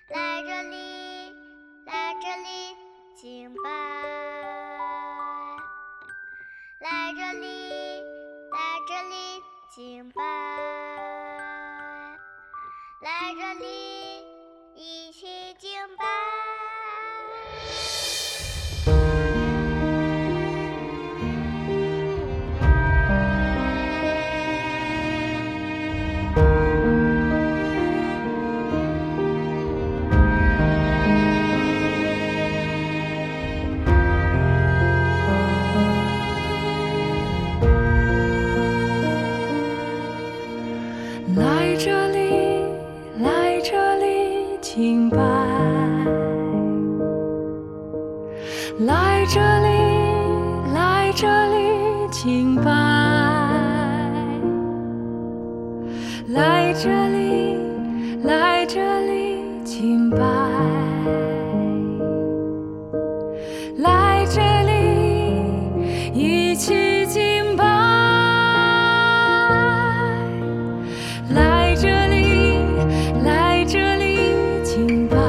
来这里，来这里，敬拜。来这里，来这里，敬拜。来这里，一起敬拜。 来这里，来这里，敬拜。来这里，来这里，敬拜。来这里，来这里，敬拜。来这里，一起敬拜。来这里，来这里，敬拜。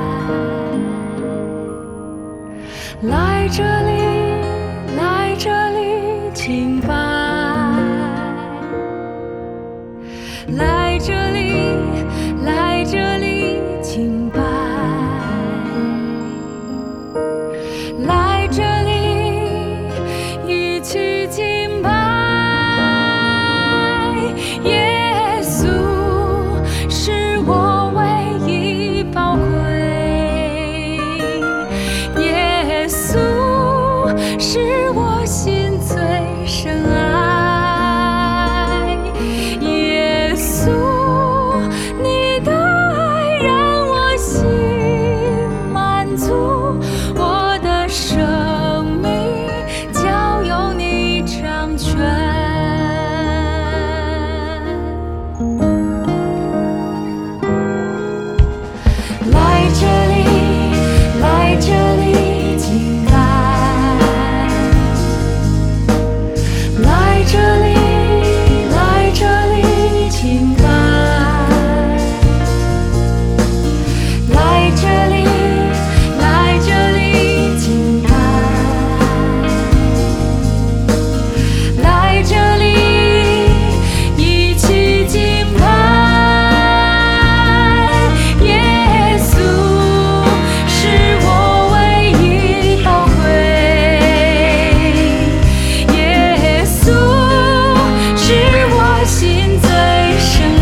来这里，来这里，敬拜。来这里，来这里，敬拜。来这里，一起敬拜。耶稣是我唯一宝贵，耶稣是我心最深爱，耶稣你的爱让我心满足，我的生命交由你掌权。来这里，来这里，敬拜。来这里，来这里，敬拜。来这里，来这里，敬拜。来这里，一起敬拜。耶稣是我唯一宝贵，耶稣是我心最深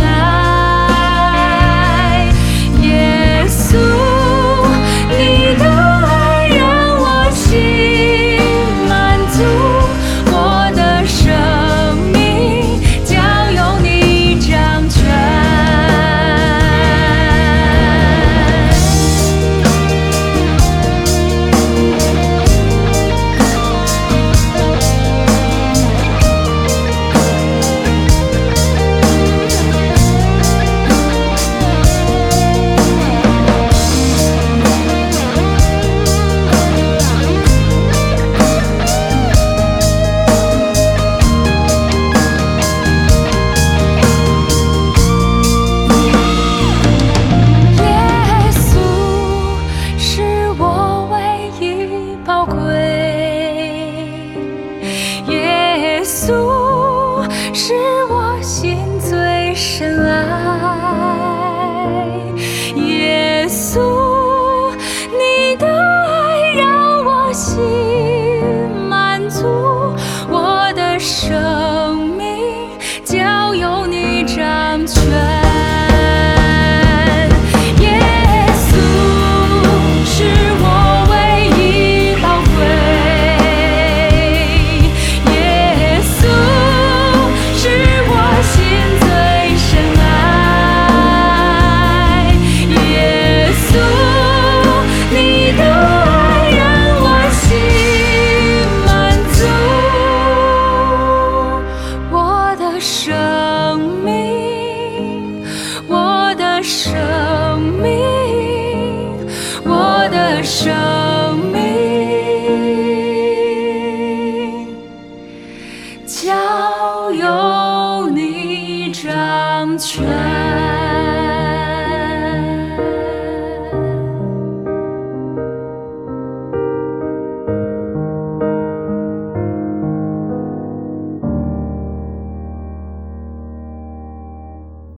爱，耶稣你的爱让我心满足，我的生命交由你掌权。耶稣是我唯一宝贵，耶稣是我心最深爱，耶稣你的爱让我心满足，我的生命交由你掌权。耶稣是我唯一宝贵，耶稣是我心最深爱，耶稣你的爱让我心满足，我的生命，我的生命，我的生命交由你掌权。